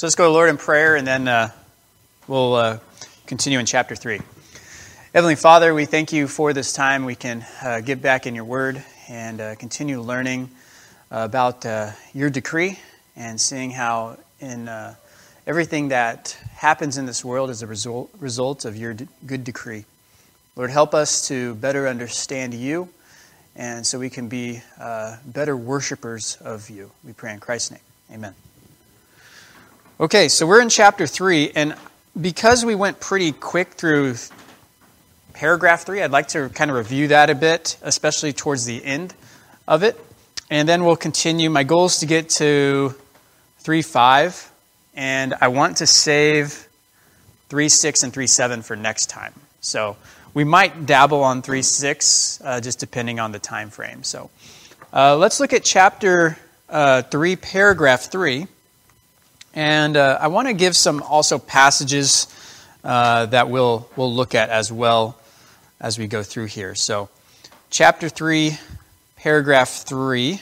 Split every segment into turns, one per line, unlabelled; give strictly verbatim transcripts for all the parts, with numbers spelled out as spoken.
So let's go to Lord in prayer, and then uh, we'll uh, continue in chapter three. Heavenly Father, we thank you for this time. We can uh, get back in your word and uh, continue learning uh, about uh, your decree and seeing how in uh, everything that happens in this world is a result, result of your de- good decree. Lord, help us to better understand you, and so we can be uh, better worshipers of you. We pray in Christ's name. Amen. Okay, so we're in chapter three, and because we went pretty quick through paragraph three, I'd like to kind of review that a bit, especially towards the end of it. And then we'll continue. My goal is to get to three five, and I want to save three six and three seven for next time. So we might dabble on three six, uh, just depending on the time frame. So uh, let's look at chapter uh, three, paragraph three. And uh, I want to give some also passages uh, that we'll we'll look at as well as we go through here. So, chapter three, paragraph three,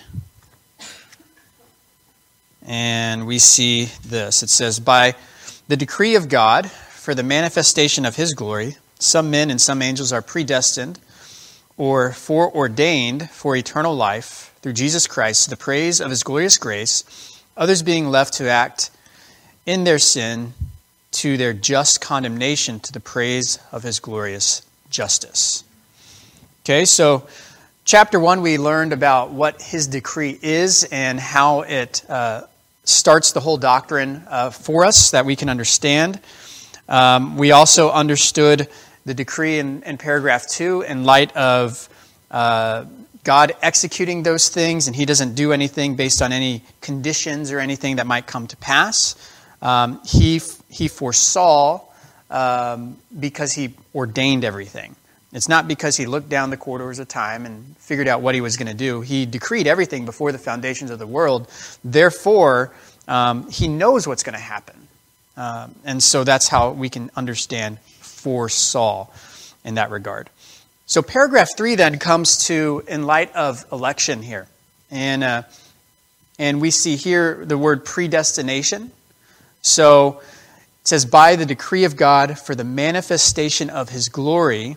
and we see this. It says, "By the decree of God, for the manifestation of His glory, some men and some angels are predestined, or foreordained for eternal life through Jesus Christ, to the praise of His glorious grace, others being left to act in their sin to their just condemnation to the praise of His glorious justice." Okay, so chapter one, we learned about what His decree is and how it uh, starts the whole doctrine uh, for us that we can understand. Um, we also understood the decree in, in paragraph two in light of uh, God executing those things, and He doesn't do anything based on any conditions or anything that might come to pass. Um, he he foresaw um, because He ordained everything. It's not because He looked down the corridors of time and figured out what He was going to do. He decreed everything before the foundations of the world. Therefore, um, He knows what's going to happen. Um, and so that's how we can understand foresaw in that regard. So paragraph three then comes to in light of election here. And, uh, and we see here the word predestination. So it says, "By the decree of God, for the manifestation of His glory,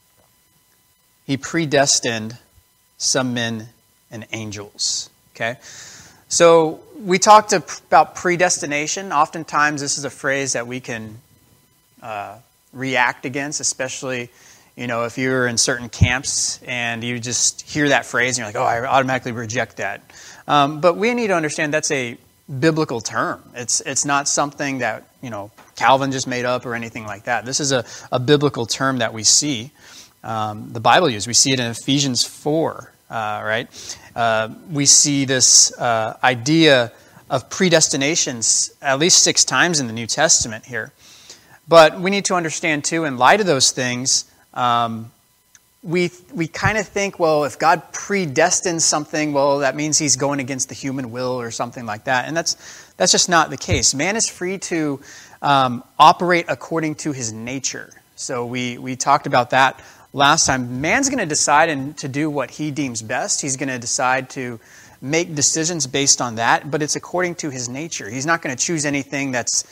He predestined some men and angels." Okay? So we talked about predestination. Oftentimes this is a phrase that we can uh, react against, especially, you know, if you're in certain camps and you just hear that phrase and you're like, oh, I automatically reject that. Um, but we need to understand that's a biblical term. It's it's not something that, you know, Calvin just made up or anything like that. This is a, a biblical term that we see um, the Bible use. We see it in Ephesians four, uh, right? Uh, we see this uh, idea of predestinations at least six times in the New Testament here. But we need to understand, too, in light of those things, um, we we kind of think, well, if God predestines something, well, that means He's going against the human will or something like that. And that's that's just not the case. Man is free to um, operate according to his nature. So we, we talked about that last time. Man's going to decide and to do what he deems best. He's going to decide to make decisions based on that, but it's according to his nature. He's not going to choose anything that's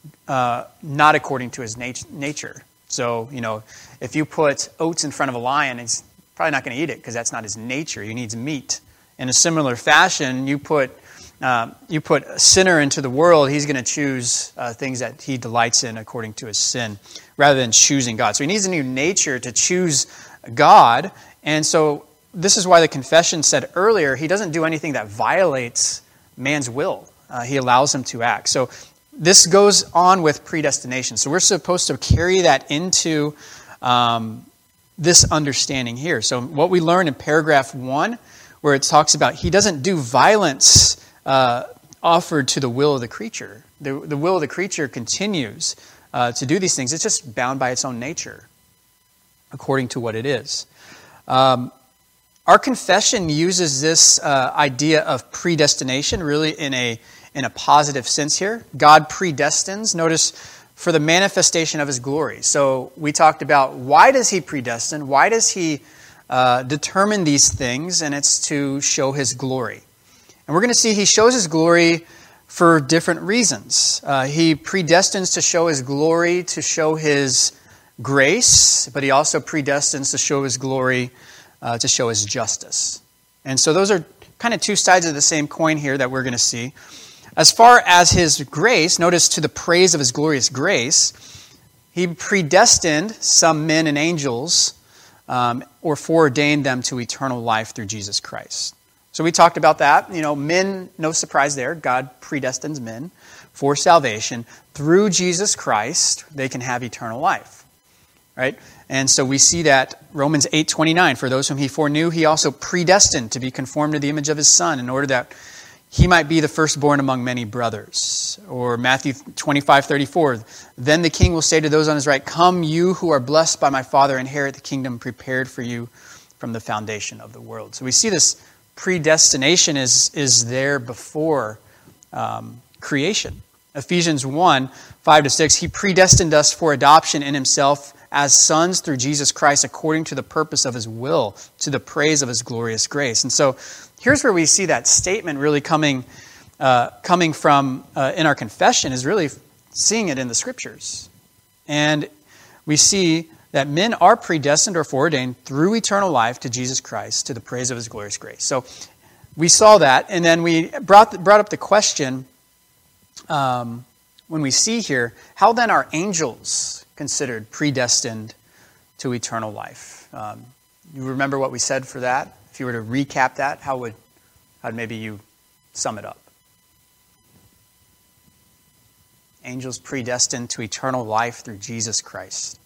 uh, not according to his nat- nature. So, you know, if you put oats in front of a lion, he's probably not going to eat it because that's not his nature. He needs meat. In a similar fashion, you put uh, you put a sinner into the world, he's going to choose uh, things that he delights in according to his sin, rather than choosing God. So he needs a new nature to choose God. And so this is why the confession said earlier, he doesn't do anything that violates man's will. Uh, he allows him to act. So this goes on with predestination. So we're supposed to carry that into um, this understanding here. So what we learn in paragraph one, where it talks about he doesn't do violence uh, offered to the will of the creature. The, the will of the creature continues uh, to do these things. It's just bound by its own nature, according to what it is. Um, our confession uses this uh, idea of predestination really in a in a positive sense here. God predestines. Notice, for the manifestation of His glory. So we talked about why does He predestine? Why does He uh, determine these things? And it's to show His glory. And we're going to see He shows His glory for different reasons. Uh, he predestines to show his glory, to show his grace, but he also predestines to show his glory, uh, to show his justice. And so those are kind of two sides of the same coin here that we're going to see. As far as his grace, notice to the praise of his glorious grace, he predestined some men and angels um, or foreordained them to eternal life through Jesus Christ. So we talked about that. You know, men, no surprise there. God predestines men for salvation. Through Jesus Christ, they can have eternal life. Right? And so we see that Romans eight twenty-nine, for those whom he foreknew, he also predestined to be conformed to the image of his Son in order that he might be the firstborn among many brothers. Or Matthew twenty-five thirty-four, then the king will say to those on his right, come you who are blessed by my Father, inherit the kingdom prepared for you from the foundation of the world. So we see this predestination is, is there before um, creation. Ephesians one, five to six, he predestined us for adoption in himself as sons through Jesus Christ according to the purpose of his will, to the praise of his glorious grace. And so here's where we see that statement really coming uh, coming from uh, in our confession is really seeing it in the Scriptures. And we see that men are predestined or foreordained through eternal life to Jesus Christ, to the praise of his glorious grace. So we saw that, and then we brought, brought up the question, um, when we see here, how then are angels considered predestined to eternal life? Um, you remember what we said for that? If you were to recap that, how would how would maybe you sum it up? Angels predestined to eternal life through Jesus Christ.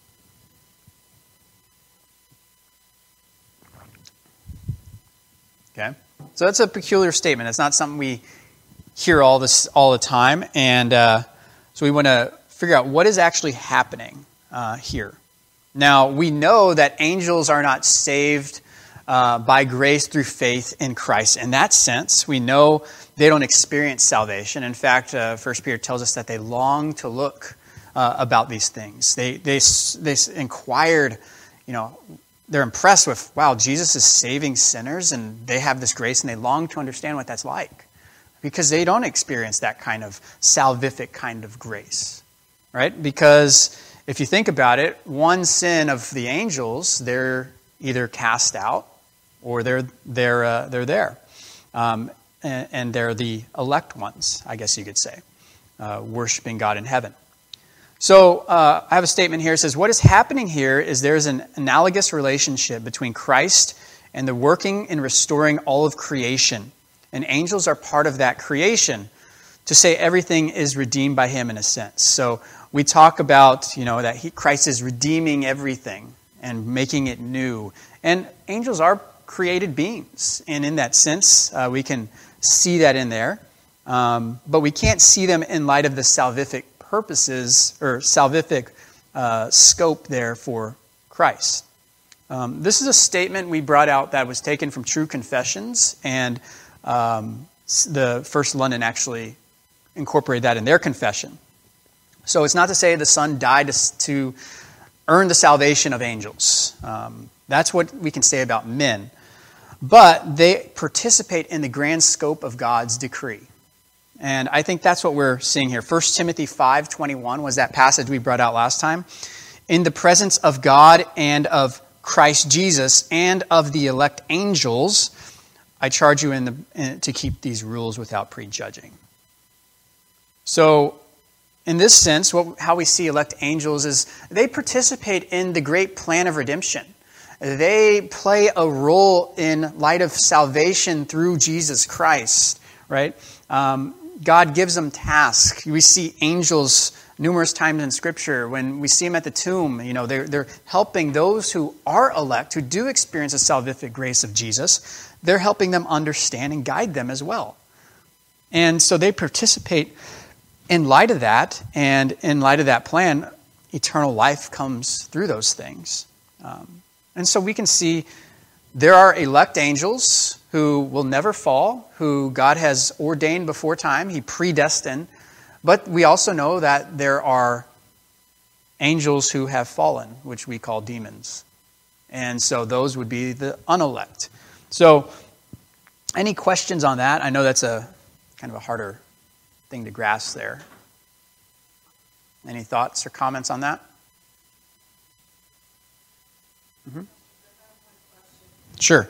Okay, so that's a peculiar statement. It's not something we hear all this all the time, and uh, so we want to figure out what is actually happening uh, here. Now, we know that angels are not saved uh, by grace through faith in Christ. In that sense, we know they don't experience salvation. In fact, uh, First Peter tells us that they long to look uh, about these things. They they they inquired, you know, they're impressed with, wow, Jesus is saving sinners, and they have this grace, and they long to understand what that's like, because they don't experience that kind of salvific kind of grace. Right? Because if you think about it, one sin of the angels, they're either cast out or they're they're uh, they're there, um, and, and they're the elect ones, I guess you could say, uh, worshiping God in heaven. So uh, I have a statement here. It says, what is happening here is there's an analogous relationship between Christ and the working and restoring all of creation, and angels are part of that creation. To say everything is redeemed by him in a sense. So we talk about, you know, that he, Christ is redeeming everything and making it new. And angels are created beings. And in that sense, uh, we can see that in there. Um, but we can't see them in light of the salvific purposes or salvific uh, scope there for Christ. Um, this is a statement we brought out that was taken from True Confessions. And um, the First London actually incorporate that in their confession. So it's not to say the Son died to, to earn the salvation of angels. Um, that's what we can say about men. But they participate in the grand scope of God's decree. And I think that's what we're seeing here. First Timothy five twenty-one was that passage we brought out last time. In the presence of God and of Christ Jesus and of the elect angels, I charge you in the, in, to keep these rules without prejudging. So, in this sense, what, how we see elect angels is they participate in the great plan of redemption. They play a role in light of salvation through Jesus Christ, right? Um, God gives them tasks. We see angels numerous times in Scripture. When we see them at the tomb, you know, they're, they're helping those who are elect, who do experience the salvific grace of Jesus. They're helping them understand and guide them as well. And so they participate in light of that, and in light of that plan, eternal life comes through those things. Um, and so we can see there are elect angels who will never fall, who God has ordained before time. He predestined. But we also know that there are angels who have fallen, which we call demons. And so those would be the unelect. So any questions on that? I know that's a kind of a harder thing to grasp there. Any thoughts or comments on that? Mm-hmm. Sure.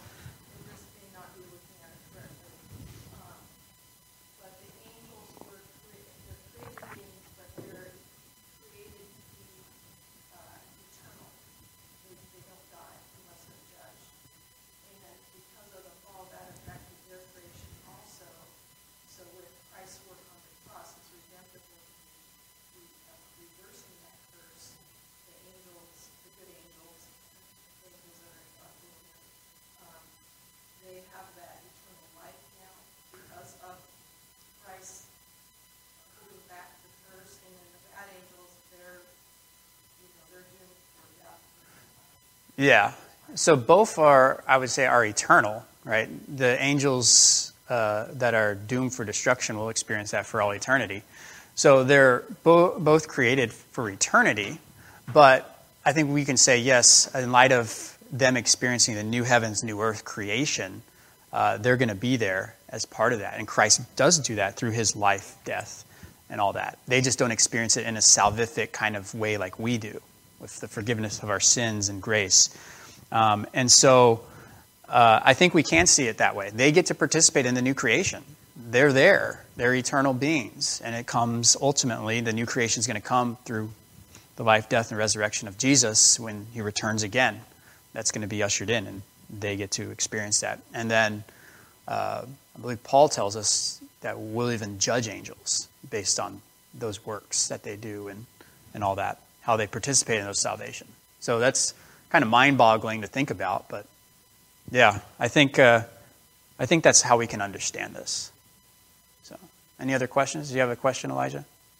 Yeah. So both are, I would say, are eternal, right? The angels uh, that are doomed for destruction will experience that for all eternity. So they're bo- both created for eternity, but I think we can say, yes, in light of them experiencing the new heavens, new earth creation, uh, they're going to be there as part of that. And Christ does do that through his life, death, and all that. They just don't experience it in a salvific kind of way like we do, with the forgiveness of our sins and grace. Um, and so uh, I think we can see it that way. They get to participate in the new creation. They're there. They're eternal beings. And it comes, ultimately, the new creation is going to come through the life, death, and resurrection of Jesus when he returns again. That's going to be ushered in, and they get to experience that. And then uh, I believe Paul tells us that we'll even judge angels based on those works that they do and, and all that, how they participate in those salvation. So that's kind of mind-boggling to think about, but yeah, I think uh, I think that's how we can understand this. So, any other questions? Do you have a question, Elijah?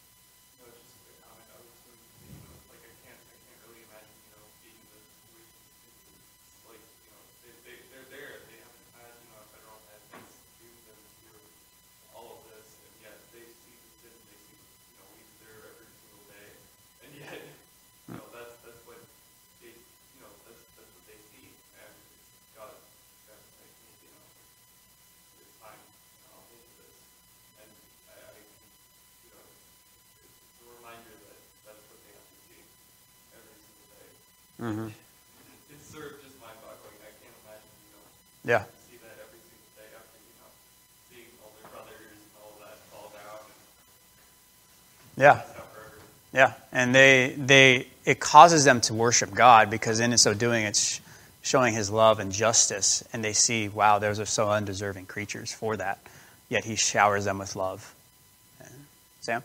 Mm-hmm. It's sort of just mind-boggling. I can't imagine, you know, yeah. See that every single day after, you know, seeing older brothers and all that fall down. And yeah. Yeah, and they they it causes them to worship God, because in so doing, it's showing his love and justice, and they see, wow, those are so undeserving creatures for that, yet he showers them with love. And, Sam?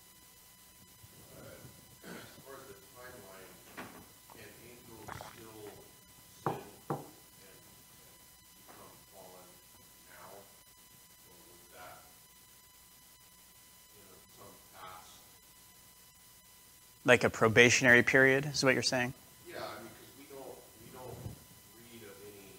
Like a probationary period, is what you're saying?
Yeah, I mean, because we don't, we don't read of any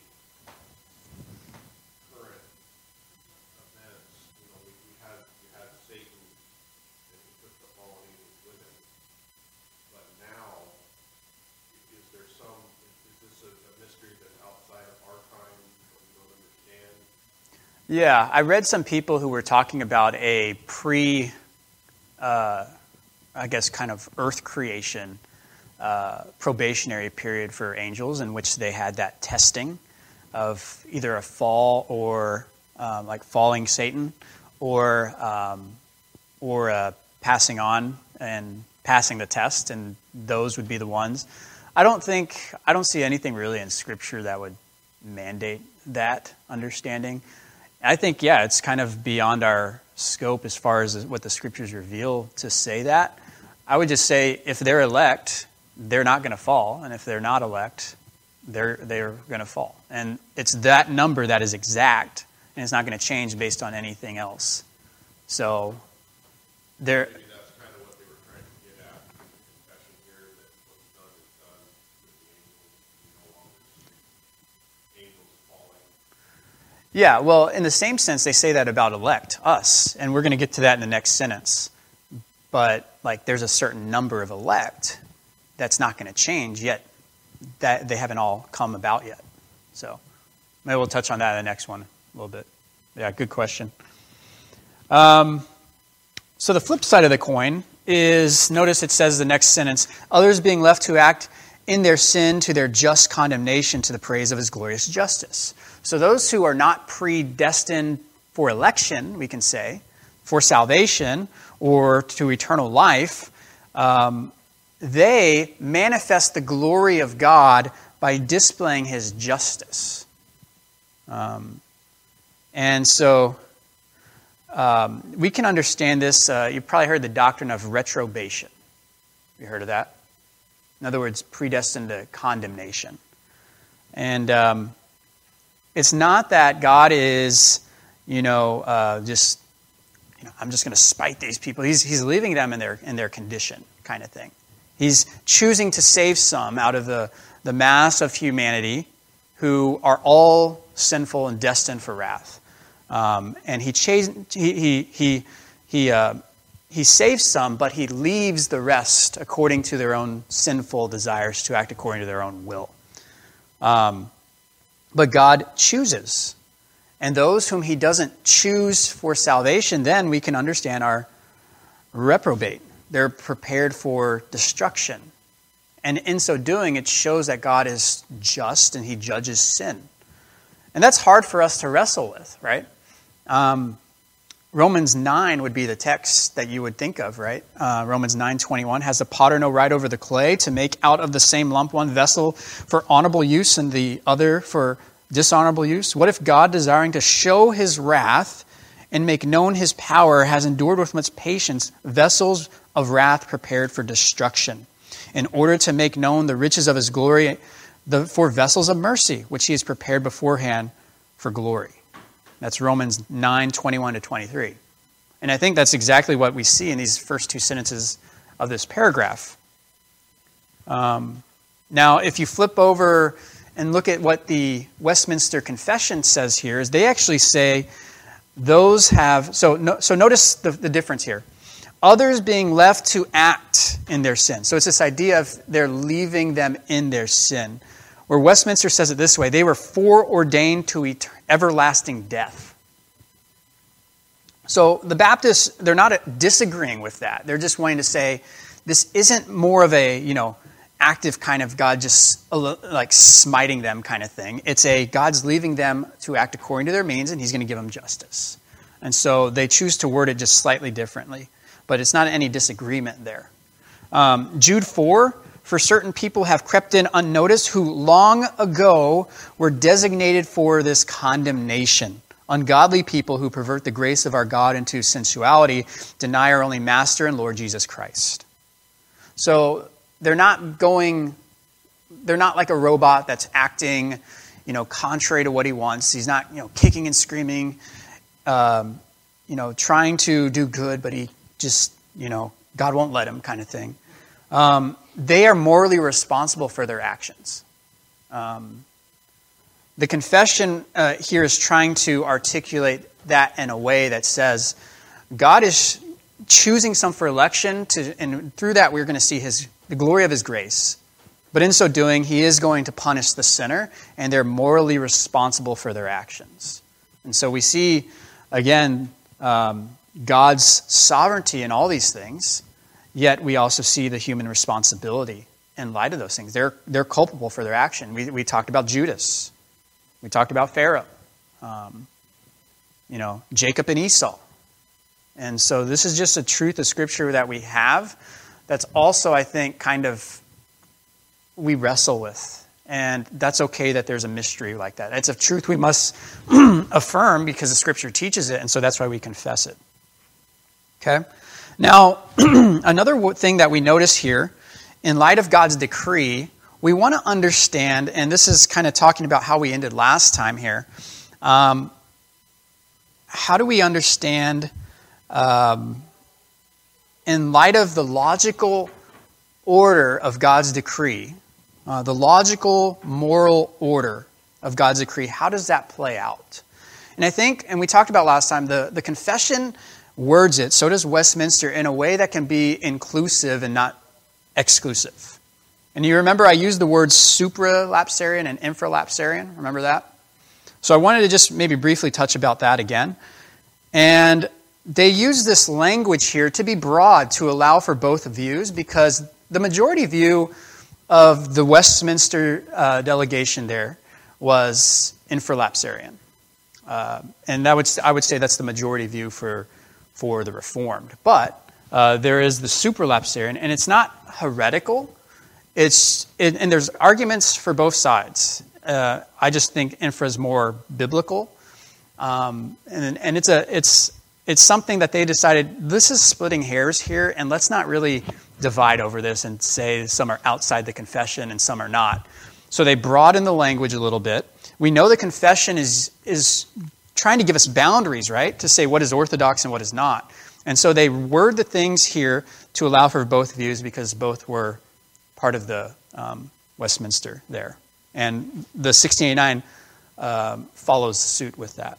current events. You know, we, we had we had Satan, and he took the fallen angels with him. But now, is there some, is this a, a mystery that's outside of our time that we don't understand?
Yeah, I read some people who were talking about a pre- uh, I guess, kind of earth creation uh, probationary period for angels, in which they had that testing of either a fall or um, like falling Satan, or um, or uh, passing on and passing the test, and those would be the ones. I don't think I don't see anything really in Scripture that would mandate that understanding. I think, yeah, it's kind of beyond our scope as far as what the Scriptures reveal to say that. I would just say, if they're elect, they're not going to fall, and if they're not elect, they're they're going to fall. And it's that number that is exact, and it's not going to change based on anything else. So, there.
Maybe that's kind of what they were trying to get at in the confession here, that what's done is done with the angels. We no longer see angels falling.
Yeah, well, in the same sense, they say that about elect, us, and we're going to get to that in the next sentence. But like, there's a certain number of elect that's not going to change yet. That they haven't all come about yet. So maybe we'll touch on that in the next one a little bit. Yeah, good question. Um, So the flip side of the coin is, notice it says the next sentence, others being left to act in their sin to their just condemnation to the praise of his glorious justice. So those who are not predestined for election, we can say, for salvation or to eternal life, um, they manifest the glory of God by displaying his justice. Um, and so um, we can understand this. Uh, you've probably heard the doctrine of retrobation. You heard of that? In other words, predestined to condemnation. And um, it's not that God is, you know, uh, just, you know, I'm just going to spite these people. He's he's leaving them in their in their condition, kind of thing. He's choosing to save some out of the, the mass of humanity who are all sinful and destined for wrath. Um, and he chas- he he he he, uh, he saves some, but he leaves the rest according to their own sinful desires to act according to their own will. Um, but God chooses. And those whom he doesn't choose for salvation, then we can understand are reprobate. They're prepared for destruction. And in so doing, it shows that God is just and he judges sin. And that's hard for us to wrestle with, right? Um, Romans nine would be the text that you would think of, right? Uh, Romans nine twenty-one, has the potter no right over the clay to make out of the same lump one vessel for honorable use and the other for dishonorable use? What if God, desiring to show his wrath and make known his power, has endured with much patience vessels of wrath prepared for destruction, in order to make known the riches of his glory the, for vessels of mercy, which he has prepared beforehand for glory? That's Romans nine twenty-one to twenty-three. And I think that's exactly what we see in these first two sentences of this paragraph. Um, now, if you flip over and look at what the Westminster Confession says here, is they actually say those have, so no, so notice the, the difference here. Others being left to act in their sin. So it's this idea of they're leaving them in their sin. Where Westminster says it this way, they were foreordained to et- everlasting death. So the Baptists, they're not disagreeing with that. They're just wanting to say, this isn't more of a, you know, active kind of God just like smiting them kind of thing. It's a God's leaving them to act according to their means, and he's going to give them justice. And so they choose to word it just slightly differently. But it's not any disagreement there. Um, Jude four, for certain people have crept in unnoticed who long ago were designated for this condemnation. Ungodly people who pervert the grace of our God into sensuality, deny our only Master and Lord Jesus Christ. So they're not going, they're not like a robot that's acting, you know, contrary to what he wants. He's not, you know, kicking and screaming, um, you know, trying to do good, but he just, you know, God won't let him kind of thing. Um, they are morally responsible for their actions. Um, the confession uh, here is trying to articulate that in a way that says God is choosing some for election, to, and through that we're going to see his the glory of his grace. But in so doing, he is going to punish the sinner, and they're morally responsible for their actions. And so we see, again, um, God's sovereignty in all these things, yet we also see the human responsibility in light of those things. They're they're culpable for their action. We we talked about Judas. We talked about Pharaoh. Um, you know, Jacob and Esau. And so this is just a truth of Scripture that we have that's also, I think, kind of we wrestle with. And that's okay that there's a mystery like that. It's a truth we must affirm because the Scripture teaches it, and so that's why we confess it. Okay? Now, another thing that we notice here, in light of God's decree, we want to understand, and this is kind of talking about how we ended last time here, um, how do we understand, um, in light of the logical order of God's decree, uh, the logical moral order of God's decree, how does that play out? And I think, and we talked about last time, the, the confession words it, so does Westminster, in a way that can be inclusive and not exclusive. And you remember I used the words supralapsarian and infralapsarian. Remember that? So I wanted to just maybe briefly touch about that again. And they use this language here to be broad to allow for both views, because the majority view of the Westminster uh, delegation there was infralapsarian. Uh, and that would I would say that's the majority view for, for the Reformed. But uh, there is the supralapsarian, and it's not heretical. It's it, and there's arguments for both sides. Uh, I just think infra is more biblical, um, and and it's a it's it's something that they decided, this is splitting hairs here, and let's not really divide over this and say some are outside the confession and some are not. So they broaden the language a little bit. We know the confession is is trying to give us boundaries, right, to say what is orthodox and what is not. And so they word the things here to allow for both views, because both were part of the um, Westminster there. And the sixteen eighty-nine um, follows suit with that.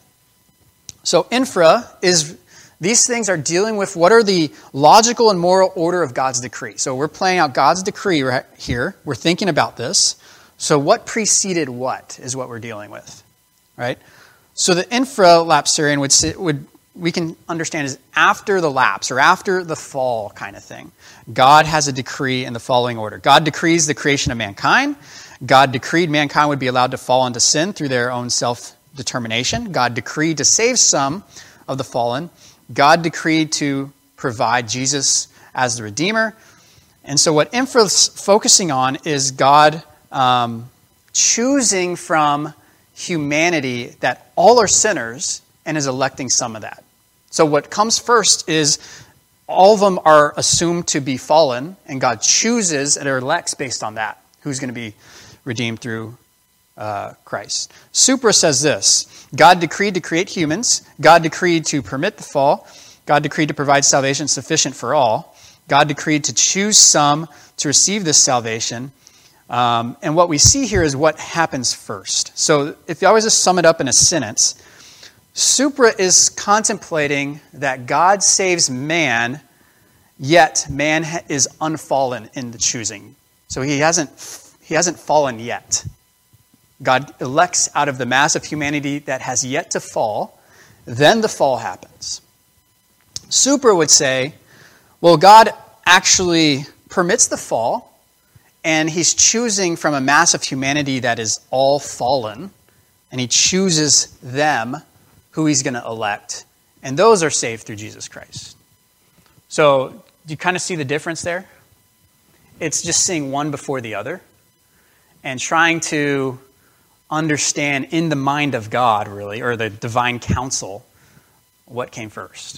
So infra is, these things are dealing with what are the logical and moral order of God's decree. So we're playing out God's decree right here. We're thinking about this. So what preceded what is what we're dealing with, right? So the infralapsarian would, sit, would we can understand is after the lapse or after the fall kind of thing. God has a decree in the following order. God decrees the creation of mankind. God decreed mankind would be allowed to fall into sin through their own self-determination. God decreed to save some of the fallen. God decreed to provide Jesus as the Redeemer. And so what infra is focusing on is God um, choosing from humanity that all are sinners and is electing some of that. So what comes first is all of them are assumed to be fallen, and God chooses and elects based on that who's going to be redeemed through uh, Christ. Supra says this: God decreed to create humans. God decreed to permit the fall. God decreed to provide salvation sufficient for all. God decreed to choose some to receive this salvation. Um, and what we see here is what happens first. So if you always just sum it up in a sentence, supra is contemplating that God saves man, yet man is unfallen in the choosing. So he hasn't he hasn't fallen yet. God elects out of the mass of humanity that has yet to fall. Then the fall happens. Supra would say, well, God actually permits the fall, and he's choosing from a mass of humanity that is all fallen, and he chooses them who he's going to elect, and those are saved through Jesus Christ. So do you kind of see the difference there? It's just seeing one before the other and trying to understand in the mind of God, really, or the divine counsel, what came first.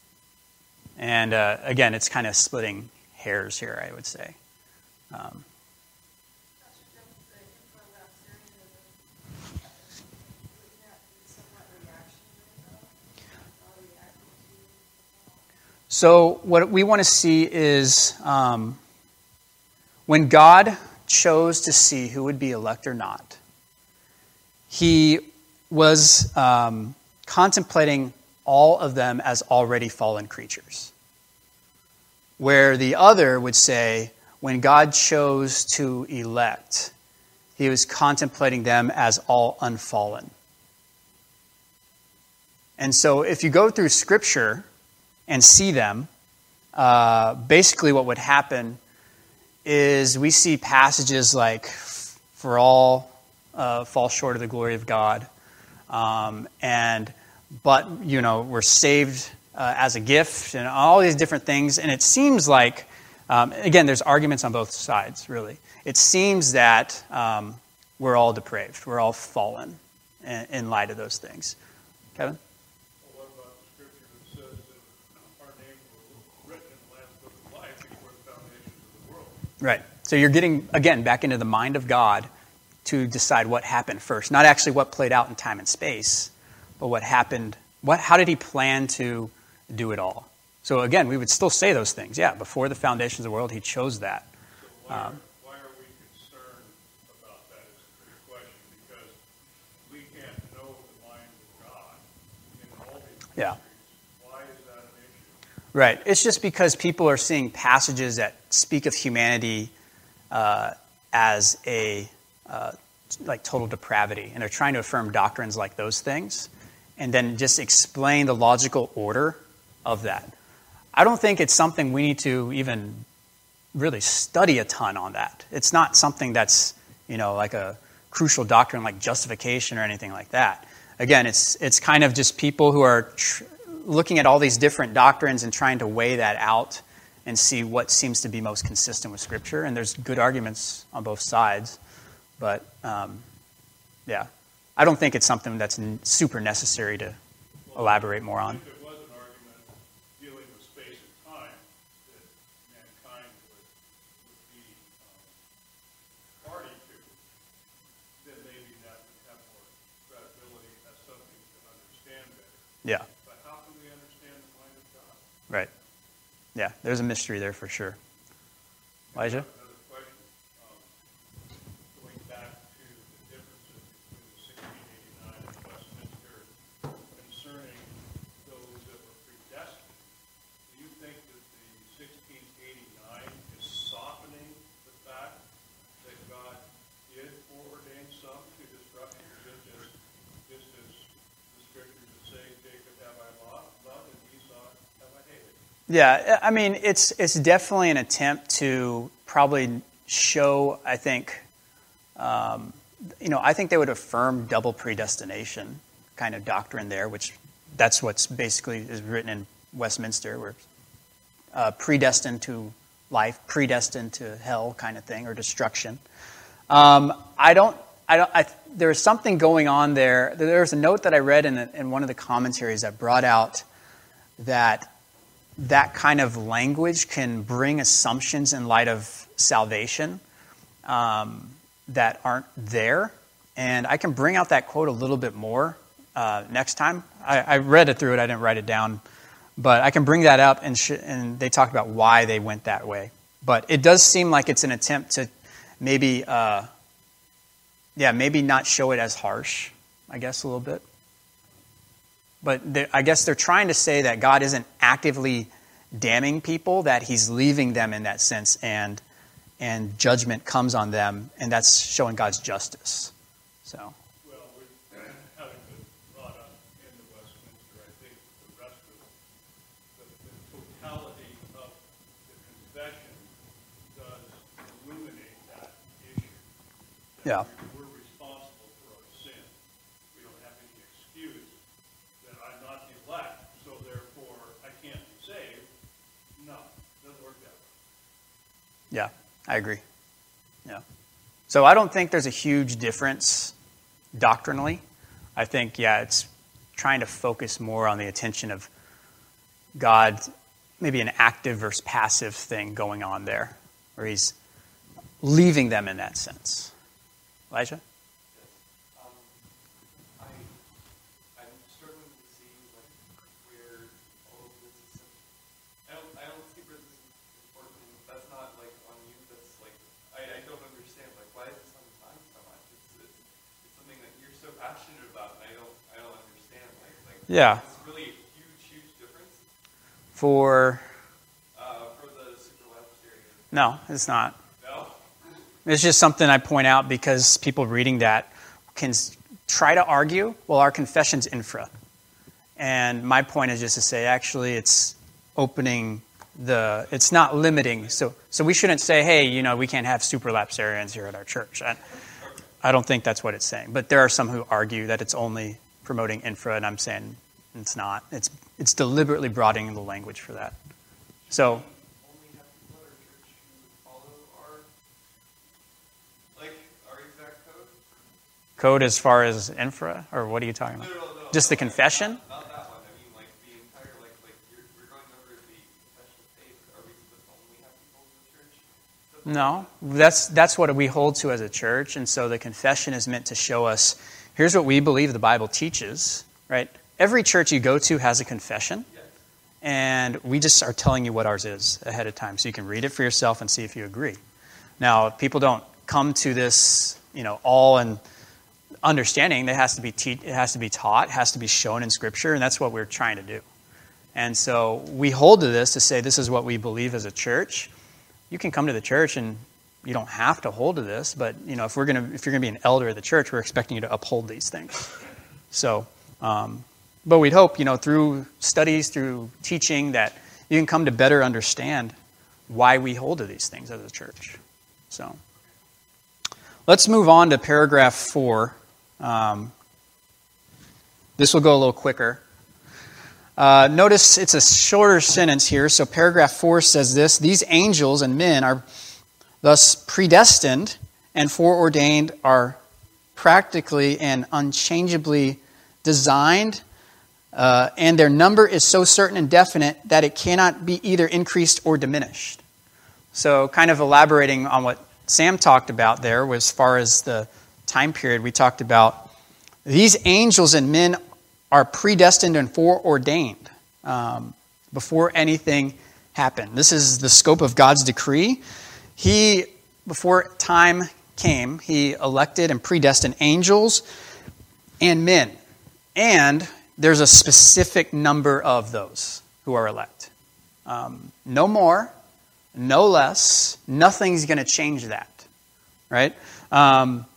And uh, again, it's kind of splitting hairs here, I would say. Um, So what we want to see is um, when God chose to see who would be elect or not, he was um, contemplating all of them as already fallen creatures. Where the other would say, when God chose to elect, he was contemplating them as all unfallen. And so if you go through Scripture and see them, uh, basically what would happen is we see passages like, for all uh, fall short of the glory of God, um, and but, you know, we're saved uh, as a gift, and all these different things. And it seems like, um, again, there's arguments on both sides, really. It seems that um, we're all depraved. We're all fallen in, in light of those things. Kevin?
Well, what about the scripture that says that our names were written in the Lamb's Book of Life before the foundations of the world?
Right. So you're getting, again, back into the mind of God to decide what happened first. Not actually what played out in time and space, but what happened, what, how did he plan to do it all? So again, we would still say those things. Yeah, before the foundations of the world, he chose that.
So why, are,
Um,
why are we concerned about that is a good question, because we can't know the mind of God in all these mysteries.
Yeah.
Why is that an issue?
Right. It's just because people are seeing passages that speak of humanity uh, as a uh, like total depravity, and they're trying to affirm doctrines like those things, and then just explain the logical order of that. I don't think it's something we need to even really study a ton on that. It's not something that's, you know, like a crucial doctrine like justification or anything like that. Again, it's it's kind of just people who are tr- looking at all these different doctrines and trying to weigh that out and see what seems to be most consistent with Scripture. And there's good arguments on both sides. But, um, yeah, I don't think it's something that's n- super necessary to well, elaborate more on.
If it was an argument dealing with space and time that mankind would, would be um, party to, then maybe that would have more credibility as something to understand better.
Yeah.
But how can we understand the mind of God?
Right. Yeah, there's a mystery there for sure. Elijah?
Another question. Um, going back to the differences between the sixteen eighty-nine and Westminster concerning those that were predestined, do you think that the sixteen eighty-nine is softening the fact that God did foreordain some to destruction, just as, just as the scriptures that say, Jacob have I loved, loved and Esau have I hated?
Yeah, I mean, it's it's definitely an attempt to probably show, I think, um, you know, I think they would affirm double predestination kind of doctrine there, which that's what's basically is written in Westminster, where uh, predestined to life, predestined to hell kind of thing, or destruction. Um, I don't, I don't, I, there's something going on there. There's a note that I read in, in one of the commentaries that brought out that that kind of language can bring assumptions in light of salvation um, that aren't there. And I can bring out that quote a little bit more uh, next time. I, I read it through it. I didn't write it down. But I can bring that up, and, sh- and they talk about why they went that way. But it does seem like it's an attempt to maybe, uh, yeah, maybe not show it as harsh, I guess, a little bit. But I guess they're trying to say that God isn't actively damning people, that he's leaving them in that sense, and and judgment comes on them, and that's showing God's justice. So.
Well, with having been brought up in the Westminster, I think the rest of the, the totality of the confession does illuminate that issue.
Yeah.
We're responsible for our sin. We don't have any excuse that I'm not the elect, so therefore I can't be saved. No, it doesn't work that way.
Yeah, I agree. Yeah. So I don't think there's a huge difference doctrinally. I think, yeah, it's trying to focus more on the attention of God, maybe an active versus passive thing going on there, where he's leaving them in that sense. Elijah?
Um, I, I'm struggling to see like where all of this is. I don't, I don't see where this is important. That's not like on you. That's like I, I don't understand. Like, why is this on the time so much? It's, it's, it's something that you're so passionate about, and I don't, I don't understand. Like, like
Yeah.
It's really a huge, huge difference.
For?
Uh, for the superlapsarian.
No, it's not.
No.
It's just something I point out because people reading that can try to argue, well, our confession's infra. And my point is just to say, actually, it's opening the, it's not limiting. So so we shouldn't say, hey, you know, we can't have superlapsarians here at our church. I, I don't think that's what it's saying. But there are some who argue that it's only promoting infra, and I'm saying it's not. It's it's deliberately broadening the language for that. So...
Only have people at our church who follow our, like, our exact code?
Code as far as infra? Or what are you talking about?
No, no, no,
Just
no,
the confession?
Not, not that one. I mean, like, the entire, like, like you're, we're going over the confession of faith. Are we supposed to only have people in the church?
No. That's, that's what we hold to as a church. And so the confession is meant to show us, here's what we believe the Bible teaches, right? Every church you go to has a confession.
Yes.
And we just are telling you what ours is ahead of time. So you can read it for yourself and see if you agree. Now, if people don't come to this, you know, all in understanding, that has to be te- it has to be taught, has to be shown in Scripture, and that's what we're trying to do. And so we hold to this to say this is what we believe as a church. You can come to the church and you don't have to hold to this, but you know, if we're gonna if you're gonna be an elder of the church, we're expecting you to uphold these things. So, um, But we'd hope, you know, through studies, through teaching, that you can come to better understand why we hold to these things as a church. So let's move on to paragraph four. Um, this will go a little quicker. Uh, notice it's a shorter sentence here. So paragraph four says this: these angels and men are thus predestined and foreordained, are practically and unchangeably designed, uh, and their number is so certain and definite that it cannot be either increased or diminished. So kind of elaborating on what Sam talked about there, as far as the time period, we talked about these angels and men are predestined and foreordained um, before anything happened. This is the scope of God's decree. He, before time came, he elected and predestined angels and men. And there's a specific number of those who are elect. Um, no more, no less. Nothing's going to change that. Right? Um,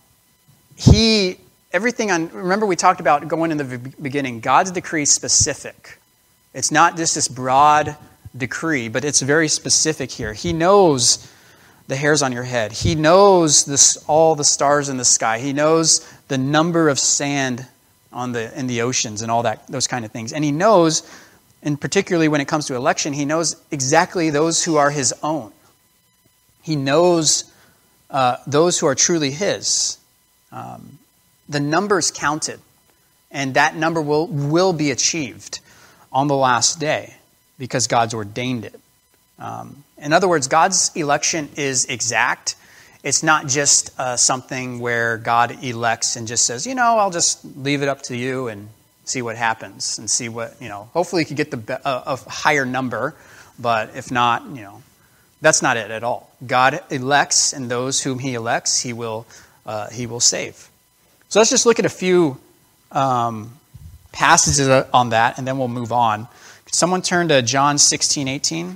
he, everything on, remember we talked about going in the beginning, God's decree is specific. It's not just this broad decree, but it's very specific here. He knows the hairs on your head. He knows this, all the stars in the sky. He knows the number of sand on the in the oceans and all that, those kind of things. And he knows, and particularly when it comes to election, he knows exactly those who are his own. He knows uh, those who are truly his. Um, the number's counted, and that number will will be achieved on the last day because God's ordained it. Um, in other words, God's election is exact. It's not just uh, something where God elects and just says, you know, I'll just leave it up to you and see what happens and see what, you know, hopefully you could get the uh, a higher number, but if not, you know, that's not it at all. God elects, and those whom he elects, he will uh, he will save. So let's just look at a few um, passages on that, and then we'll move on. Could someone turn to John sixteen eighteen?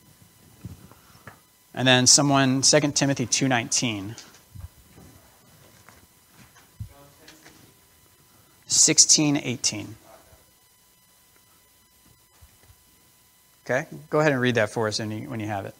And then someone, Second Timothy two nineteen. sixteen eighteen. Okay, go ahead and read that for us when you, when you have it.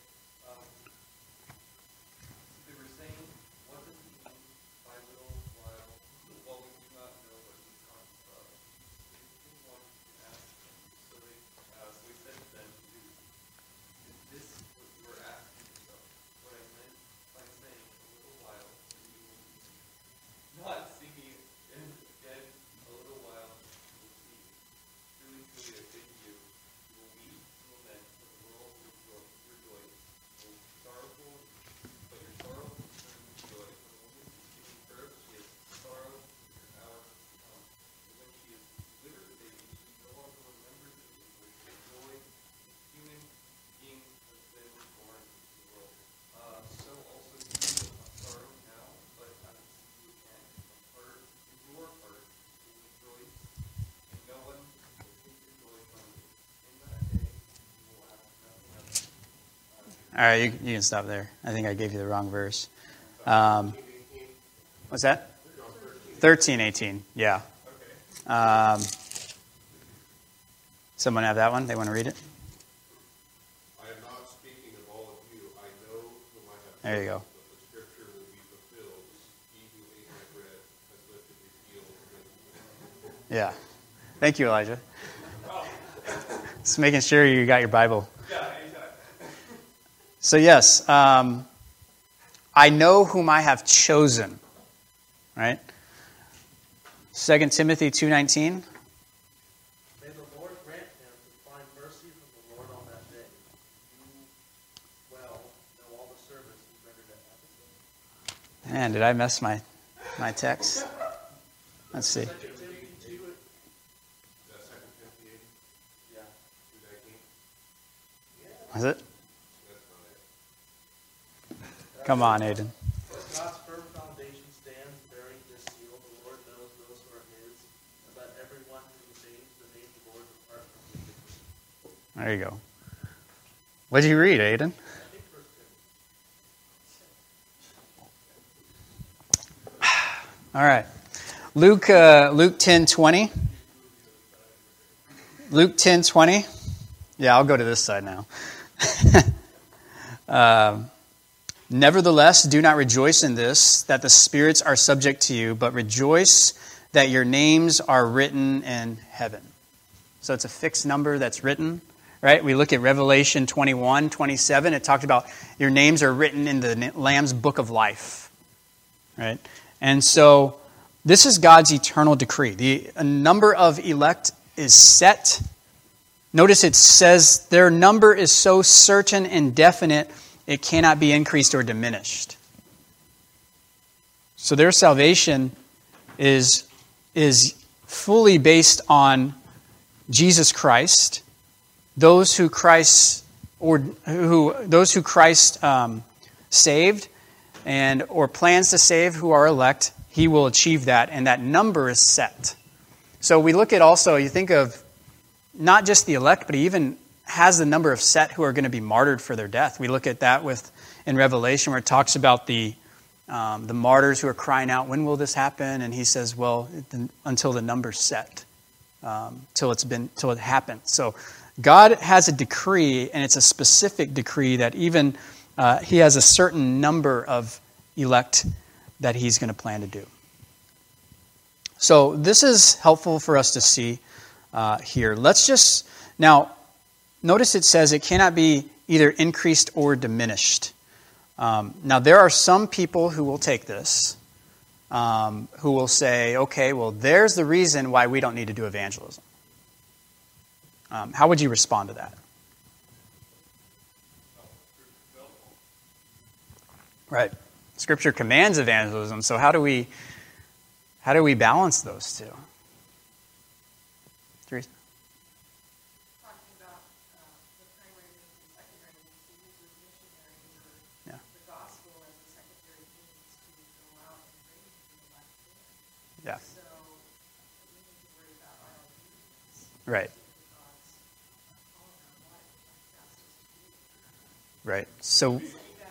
All right, you, you can stop there. I think I gave you the wrong verse. Um, what's that? thirteen eighteen, yeah. Um, someone have that one? They want to read it?
I am not speaking of all of you. I know whom I have
There you go.
but the scripture will be fulfilled. He who ate my bread has lifted his heel.
Yeah. Thank you, Elijah. Just making sure you got your Bible. So yes, um, I know whom I have chosen, right? Second Timothy two nineteen.
May the Lord grant him to find mercy from the Lord on that day. You well know all the service he rendered at Ephesus.
Man, did I mess my my text? Let's see.
Second Timothy two.
Is that Second Timothy eight?
Yeah.
two nineteen?
Was it?
That's not it.
Come on, Aiden.
God's firm foundation stands, bearing this seal. The Lord knows those who are his, and let everyone who names the name of the Lord depart from iniquity.
There you go. What did you read, Aiden?
I think First Timothy.
All right. Luke uh, Luke ten twenty. Luke ten twenty. Yeah, I'll go to this side now. um, Nevertheless, do not rejoice in this, that the spirits are subject to you, but rejoice that your names are written in heaven. So it's a fixed number that's written, right? We look at Revelation twenty-one, twenty-seven. It talked about your names are written in the Lamb's book of life, right? And so this is God's eternal decree. The number of elect is set. Notice it says their number is so certain and definite, it cannot be increased or diminished. So their salvation is, is fully based on Jesus Christ. Those who Christ or who those who Christ um, saved and or plans to save, who are elect, He will achieve that, and that number is set. So we look at also, you think of not just the elect, but He even has the number of set who are going to be martyred for their death. We look at that with in Revelation, where it talks about the um, the martyrs who are crying out, "When will this happen?" And He says, "Well, until the number's set, um, till it's been till it happened." So God has a decree, and it's a specific decree that even uh, He has a certain number of elect that He's going to plan to do. So this is helpful for us to see uh, here. Let's just now. Notice it says it cannot be either increased or diminished. Um, now, there are some people who will take this, um, who will say, okay, well, there's the reason why we don't need to do evangelism. Um, how would you respond to that? Right. Scripture commands evangelism, so how do we, how do we balance those two? Teresa? Yeah. So we need to worry about our obedience. Right. Right. So.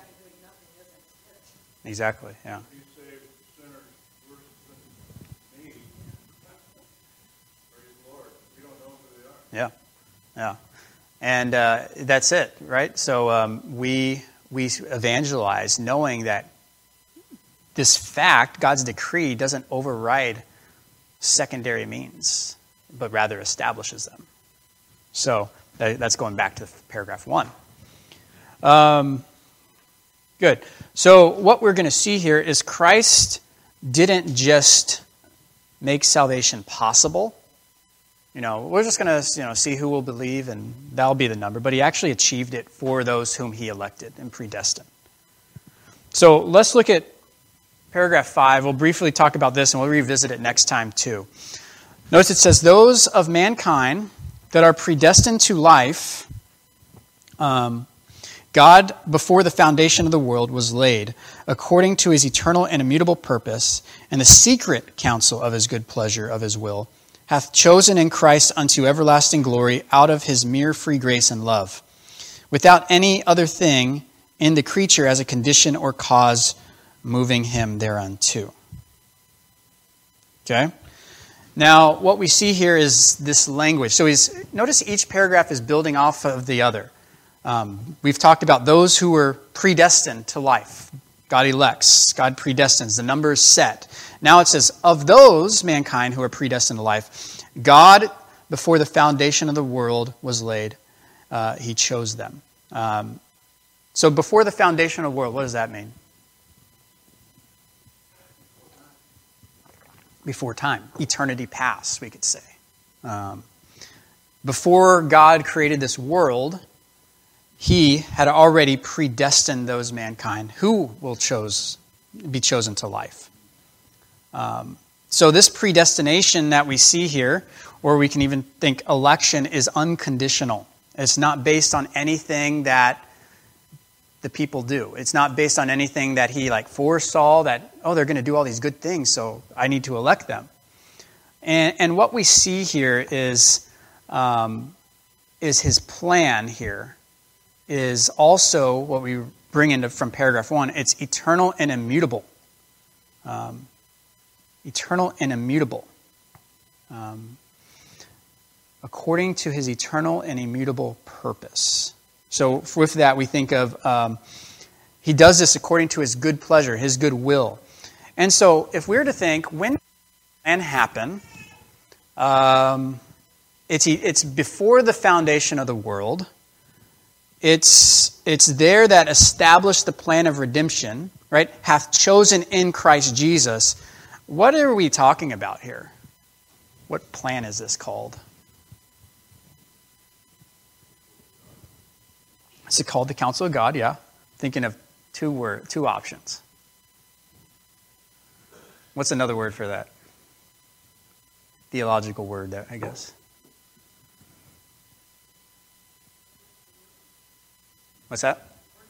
Exactly. Yeah.
He saved sinners worse than me. Praise the Lord. We don't know who they are.
Yeah. Yeah. And uh, that's it, right? So um, we we evangelize knowing that this fact, God's decree, doesn't override secondary means, but rather establishes them. So that's going back to paragraph one. Um, good. So what we're going to see here is Christ didn't just make salvation possible. You know, we're just going to you know see who will believe, and that'll be the number. But He actually achieved it for those whom He elected and predestined. So let's look at paragraph five. We'll briefly talk about this, and we'll revisit it next time too. Notice it says, those of mankind that are predestined to life, um, God, before the foundation of the world was laid, according to His eternal and immutable purpose, and the secret counsel of His good pleasure of His will, hath chosen in Christ unto everlasting glory out of His mere free grace and love, without any other thing in the creature as a condition or cause moving Him thereunto. Okay? Now, what we see here is this language. So he's notice each paragraph is building off of the other. Um, we've talked about those who were predestined to life. God elects. God predestines. The number is set. Now it says, of those mankind who are predestined to life, God, before the foundation of the world was laid, uh, He chose them. Um, so before the foundation of the world, what does that mean? Before time. Eternity past, we could say. Um, before God created this world, He had already predestined those mankind who will chose, be chosen to life. Um, so this predestination that we see here, or we can even think election, is unconditional. It's not based on anything that the people do. It's not based on anything that He like foresaw that, oh, they're going to do all these good things, so I need to elect them. And, and what we see here is, um, is His plan here is also what we bring into from paragraph one. It's eternal and immutable. Um, eternal and immutable. Um, according to his eternal and immutable purpose. So with that, we think of um, he does this according to his good pleasure, his good will. And so if we were to think, when did the plan happen? Um, it's, it's before the foundation of the world. It's, it's there that established the plan of redemption, right? Hath chosen in Christ Jesus. What are we talking about here? What plan is this called? Is it called the counsel of God? Yeah. Thinking of two word, two options. What's another word for that? Theological word, that I guess. What's that?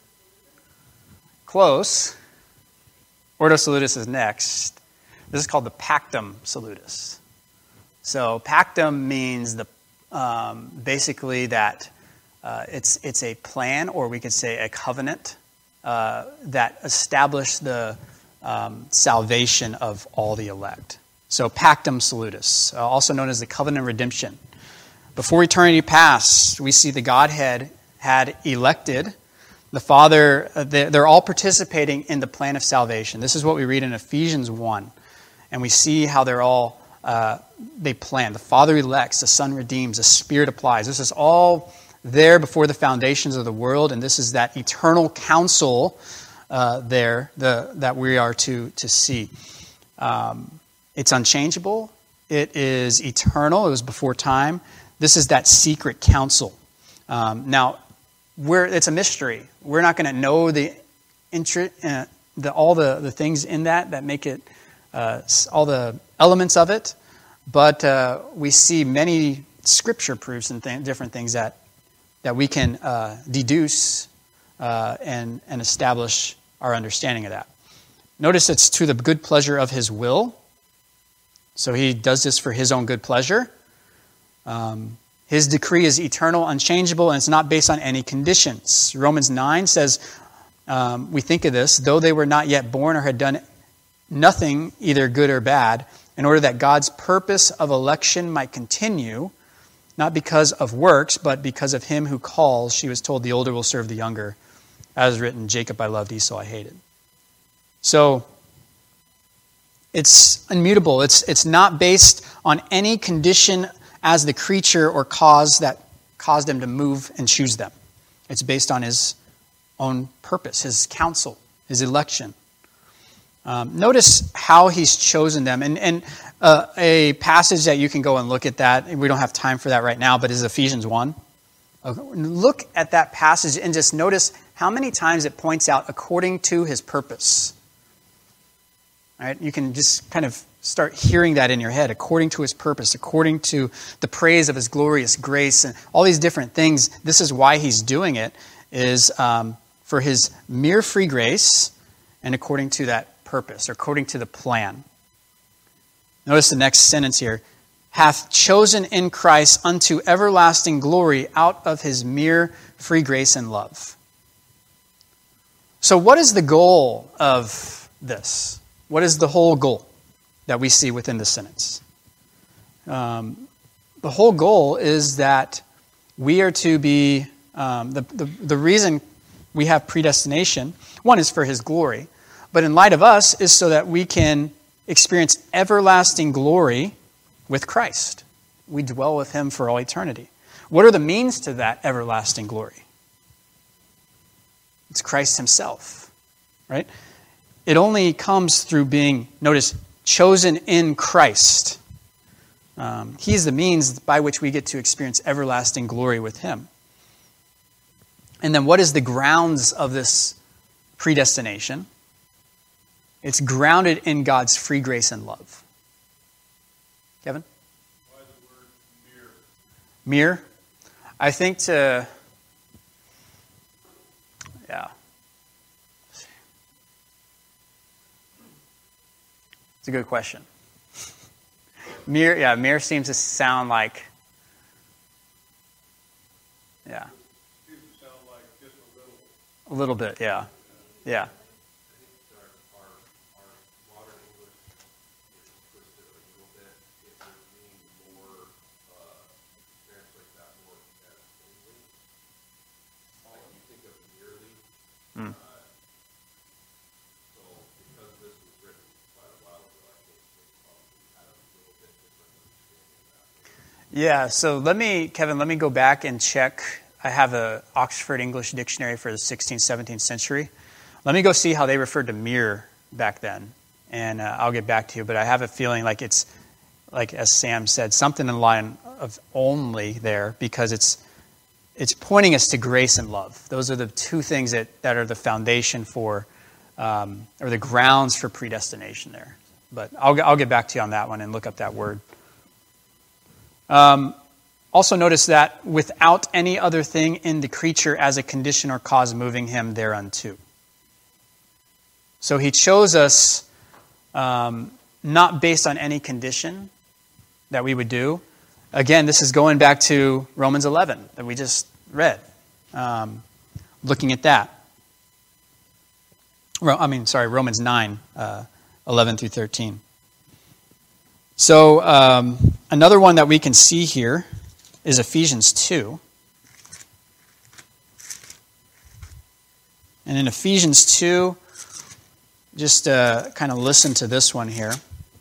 Close. Ordo Salutis is next. This is called the Pactum Salutis. So Pactum means the um, basically that uh, it's it's a plan, or we could say a covenant uh, that established the um, salvation of all the elect. So Pactum Salutis, uh, also known as the covenant of redemption. Before eternity passed, we see the Godhead had elected the Father. They're all participating in the plan of salvation. This is what we read in Ephesians one. And we see how they're all, uh, they plan. The Father elects, the Son redeems, the Spirit applies. This is all there before the foundations of the world. And this is that eternal counsel uh, there the, that we are to, to see. Um, it's unchangeable. It is eternal. It was before time. This is that secret counsel. Um, now, We're, it's a mystery. We're not going to know the, uh, the all the, the things in that that make it, uh, all the elements of it. But uh, we see many scripture proofs and th- different things that that we can uh, deduce uh, and, and establish our understanding of that. Notice it's to the good pleasure of his will. So he does this for his own good pleasure. Um His decree is eternal, unchangeable, and it's not based on any conditions. Romans nine says, um, we think of this, though they were not yet born or had done nothing, either good or bad, in order that God's purpose of election might continue, not because of works, but because of him who calls. She was told the older will serve the younger. As written, Jacob I loved, Esau I hated. So it's immutable. It's, it's not based on any condition as the creature or cause that caused him to move and choose them. It's based on his own purpose, his counsel, his election. Um, notice how he's chosen them. And, and uh, a passage that you can go and look at that, we don't have time for that right now, but is Ephesians one. Okay. Look at that passage and just notice how many times it points out according to his purpose. All right? You can just kind of start hearing that in your head, according to his purpose, according to the praise of his glorious grace, and all these different things. This is why he's doing it, is um, for his mere free grace and according to that purpose, or according to the plan. Notice the next sentence here. Hath chosen in Christ unto everlasting glory out of his mere free grace and love. So what is the goal of this? What is the whole goal that we see within the sentence? Um, the whole goal is that we are to be, um, the, the, the reason we have predestination, one is for his glory, but in light of us is so that we can experience everlasting glory with Christ. We dwell with him for all eternity. What are the means to that everlasting glory? It's Christ himself, right? It only comes through being, notice, chosen in Christ. Um, he is the means by which we get to experience everlasting glory with him. And then what is the grounds of this predestination? It's grounded in God's free grace and love. Kevin?
Why the word
mere? Mere? I think to, yeah. It's a good question. Mere, yeah, mere seems to sound like, yeah.
seems to sound like just a little.
A little bit, yeah. Yeah.
I think our, our, our modern English is twisted a little bit. It would mean more uh,
Yeah, so let me, Kevin, let me go back and check. I have a Oxford English Dictionary for the sixteenth, seventeenth century. Let me go see how they referred to mirror back then, and uh, I'll get back to you. But I have a feeling like it's, like as Sam said, something in the line of only there, because it's it's pointing us to grace and love. Those are the two things that, that are the foundation for, um, or the grounds for predestination there. But I'll, I'll get back to you on that one and look up that word. Um, also notice that without any other thing in the creature as a condition or cause moving him thereunto. So he chose us um, not based on any condition that we would do. Again, this is going back to Romans eleven that we just read. Um, looking at that. I mean, sorry, Romans nine, uh, eleven through thirteen. So um, another one that we can see here is Ephesians two. And in Ephesians two, just uh, kind of listen to this one here.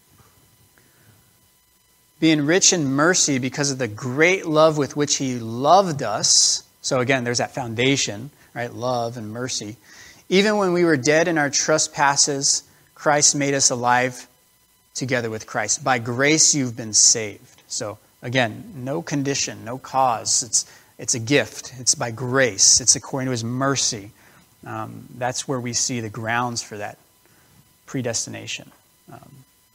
Being rich in mercy because of the great love with which he loved us. So again, there's that foundation, right? Love and mercy. Even when we were dead in our trespasses, Christ made us alive together with Christ. By grace you've been saved. So again, no condition, no cause. It's it's a gift. It's by grace. It's according to his mercy. Um, that's where we see the grounds for that predestination. Um,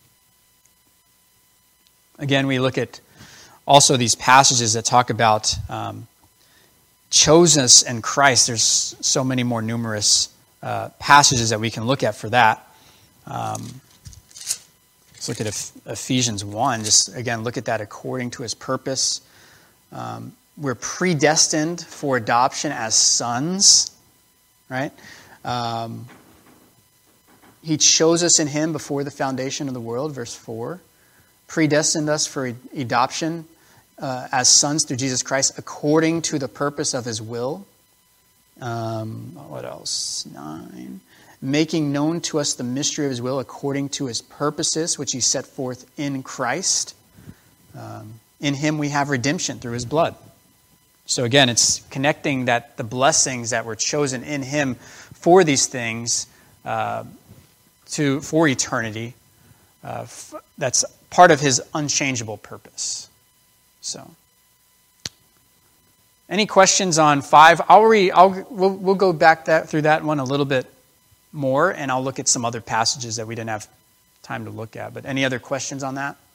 again, we look at also these passages that talk about um, chosenness in Christ. There's so many more numerous uh, passages that we can look at for that. Um, let's look at Ephesians one. Just again, look at that according to his purpose. Um, we're predestined for adoption as sons, right? Um, he chose us in him before the foundation of the world, verse four. Predestined us for adoption uh, as sons through Jesus Christ according to the purpose of his will. Um, what else? Nine. Making known to us the mystery of his will according to his purposes, which he set forth in Christ. Um, in him we have redemption through his blood. So again, it's connecting that the blessings that were chosen in him for these things uh, to for eternity. Uh, f- that's part of his unchangeable purpose. So, any questions on five? I'll read. I'll we'll, we'll go back that through that one a little bit more, and I'll look at some other passages that we didn't have time to look at. But any other questions on that?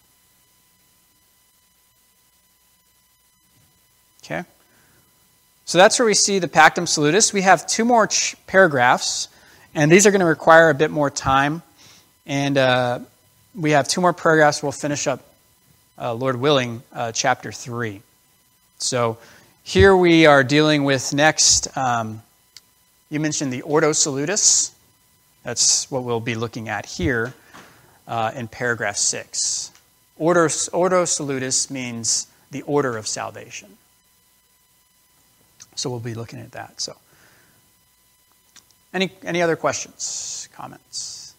Okay. So that's where we see the Pactum Salutis. We have two more ch- paragraphs, and these are going to require a bit more time. And uh, we have two more paragraphs. We'll finish up, uh, Lord willing, uh, chapter three. So here we are dealing with next, um, you mentioned the Ordo Salutis. That's what we'll be looking at here uh, in paragraph six. Ordo, Ordo Salutis means the order of salvation. So we'll be looking at that. So, any any other questions, comments?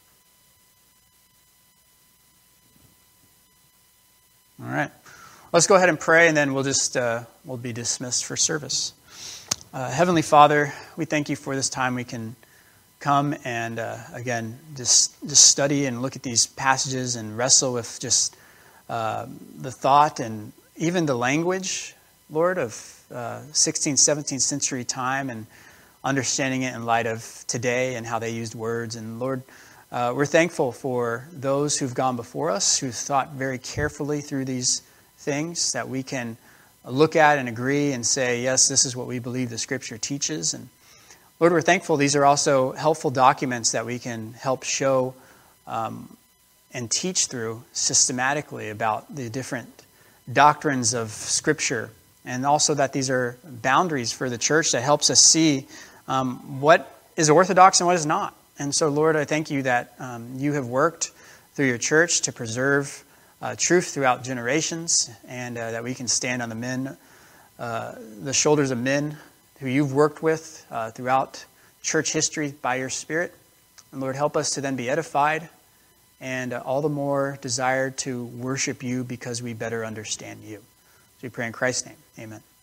All right, let's go ahead and pray, and then we'll just uh, we'll be dismissed for service. Uh, Heavenly Father, we thank you for this time we can come and uh, again just just study and look at these passages and wrestle with just uh, the thought and even the language, Lord, of Uh, sixteenth, seventeenth century time and understanding it in light of today and how they used words. And Lord, uh, we're thankful for those who've gone before us, who've thought very carefully through these things that we can look at and agree and say, yes, this is what we believe the Scripture teaches. And Lord, we're thankful these are also helpful documents that we can help show um, and teach through systematically about the different doctrines of Scripture. And also that these are boundaries for the church that helps us see um, what is orthodox and what is not. And so, Lord, I thank you that um, you have worked through your church to preserve uh, truth throughout generations, and uh, that we can stand on the men, uh, the shoulders of men who you've worked with uh, throughout church history by your Spirit. And Lord, help us to then be edified and uh, all the more desired to worship you because we better understand you. So we pray in Christ's name. Amen.